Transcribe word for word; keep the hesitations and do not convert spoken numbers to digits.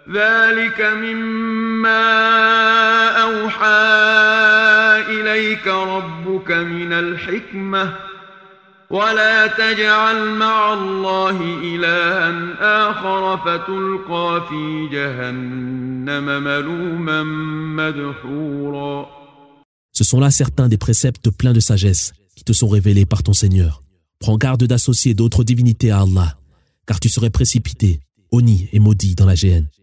ذلك مما أوحى إليك ربك من الحكمة ولا تجعل مع الله إلها آخر فتلقى في جهنم ملوما مدحورا. Ce sont là certains des préceptes pleins de sagesse qui te sont révélés par ton Seigneur. Prends garde d'associer d'autres divinités à Allah, car tu serais précipité, honni et maudit dans la géhenne.